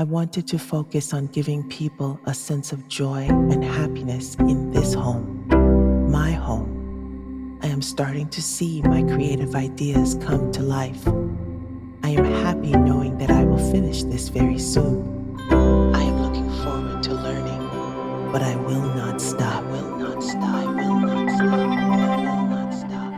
I wanted to focus on giving people a sense of joy and happiness in this home, my home. I am starting to see my creative ideas come to life. I am happy knowing that I will finish this very soon. I am looking forward to learning, but I will not stop. I will not stop. I will not stop. I will not stop.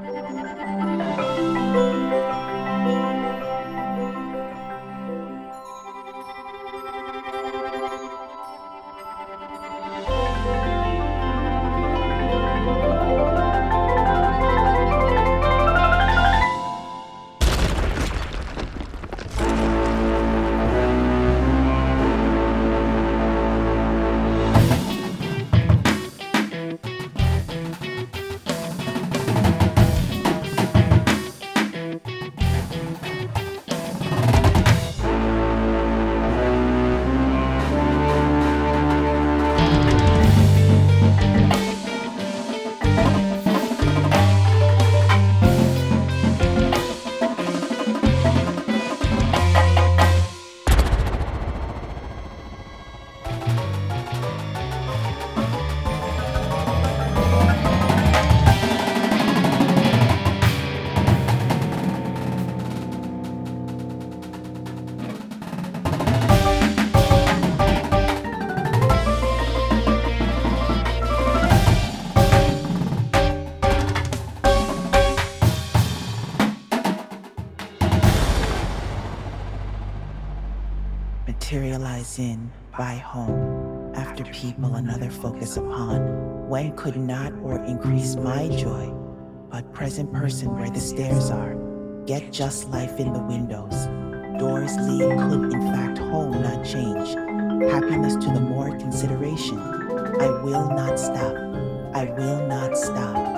Materialize in, by home, after people another focus upon, when could not or increase my joy, but present person where the stairs are, get just life in the windows, doors lead could in fact home not change, happiness to the more consideration, I will not stop, I will not stop.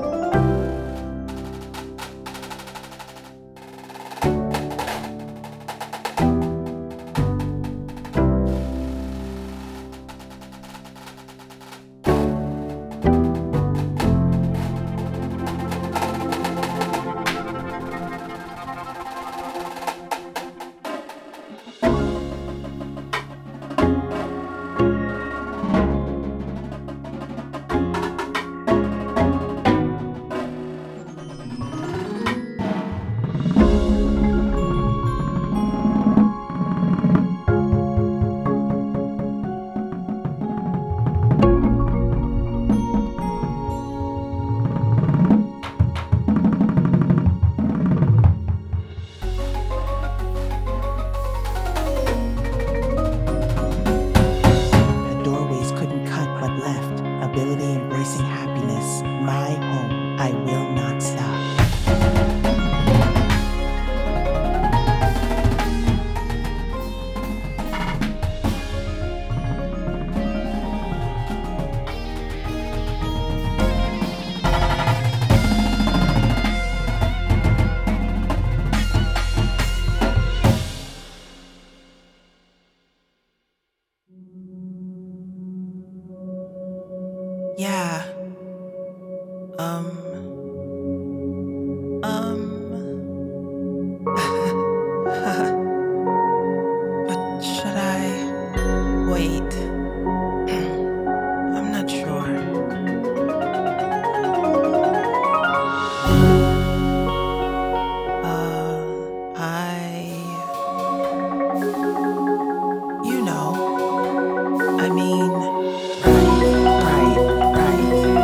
Doorways couldn't cut but left. Ability embracing happiness. My home. I will not stop. Yeah. Um. But should I wait? I'm not sure. You know, I mean, right, right, right.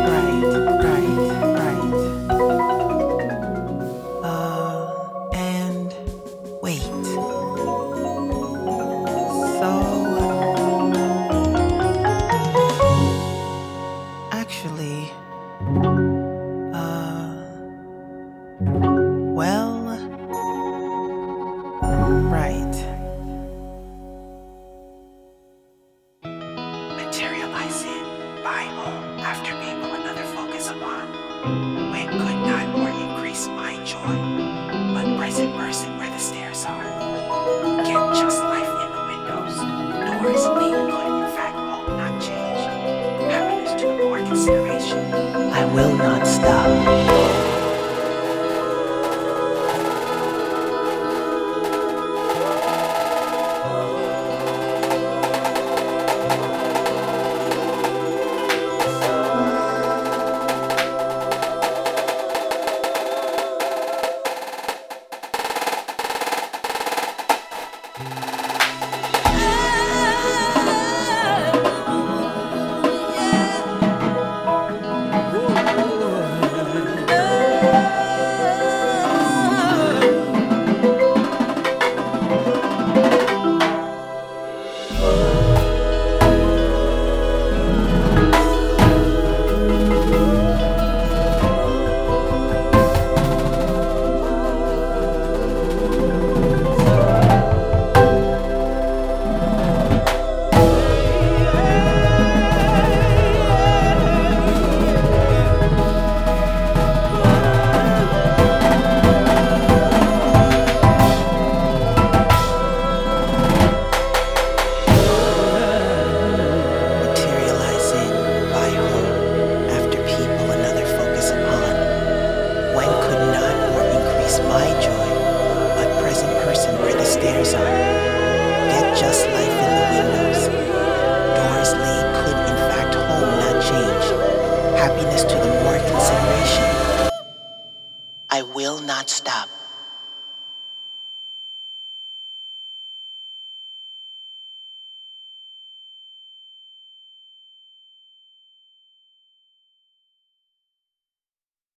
stairs are. Get just life in the windows. Doris Lee could in fact home not change. Happiness to the more consideration. I will not stop.